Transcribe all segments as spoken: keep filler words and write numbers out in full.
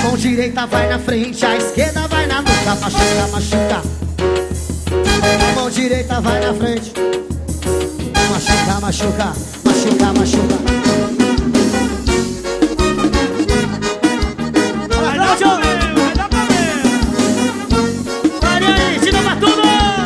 mão direita vai na frente, a esquerda vai na nuca. Machuca, machuca. A mão direita vai na frente. Machuca, machuca, machuca, machuca. Vai dar pra ver, vai dar pra ver. Olha aí, de novo tudo.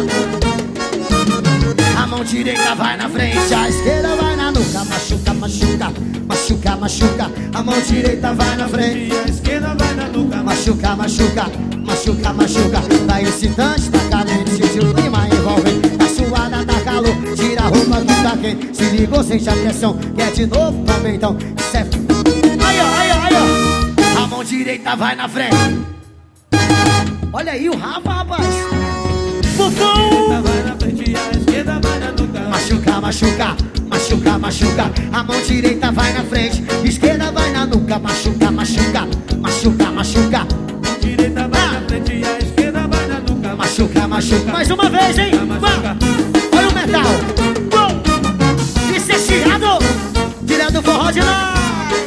A mão direita vai na frente, a esquerda vai na nuca. Machuca, machuca, machuca, machuca. A mão direita vai na frente, E a esquerda vai na nuca. machuca, machuca, machuca, machuca. Tá excitante, tá calente, se o clima envolvente. Tá suada, tá calor, tira a roupa que tá quente. Se ligou, sente a pressão, quer de novo também, então isso é... Aí ó, aí ó, aí ó. A mão direita vai na frente. Olha aí o Rafa, rapaz. Fufum. A vai na frente e a esquerda vai na nuca. Machuca, machuca, machuca, machuca. A mão direita vai na frente, esquerda vai na nuca. Machuca, machuca, machuca, machuca. Direita vai na frente e a esquerda vai na nuca. Machuca, machuca. Mais uma vez, hein? Machuca. Olha o metal. Uou. Isso é chiado. Tirando o forró de lá.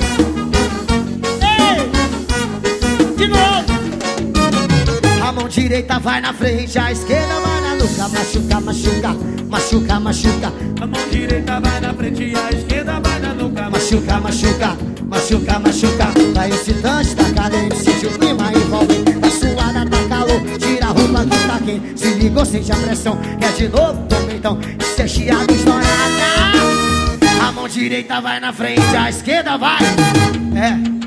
Ei. De novo. A mão direita vai na frente, a esquerda vai na nuca. Machuca, machuca, machuca, machuca. A mão direita vai na frente e a esquerda vai na nuca. Machuca, machuca, machuca, machuca. Tá excitante, tá calente, sente o clima envolvente. Tá suada, tá calor, tira a roupa que tá quente. Se ligou, sente a pressão, quer de novo também, então isso é chiado, estourada. A mão direita vai na frente, a esquerda vai. É.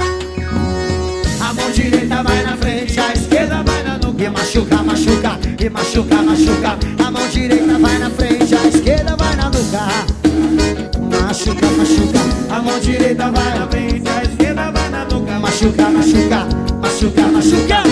A mão direita vai na frente, a esquerda vai na nuca. E machuca, machuca, e machuca, machuca. A mão direita vai na frente, a esquerda vai na nuca. Machuca, machuca. A mão direita vai na frente, a esquerda vai na nuca. Machuca, machuca, machuca, machuca.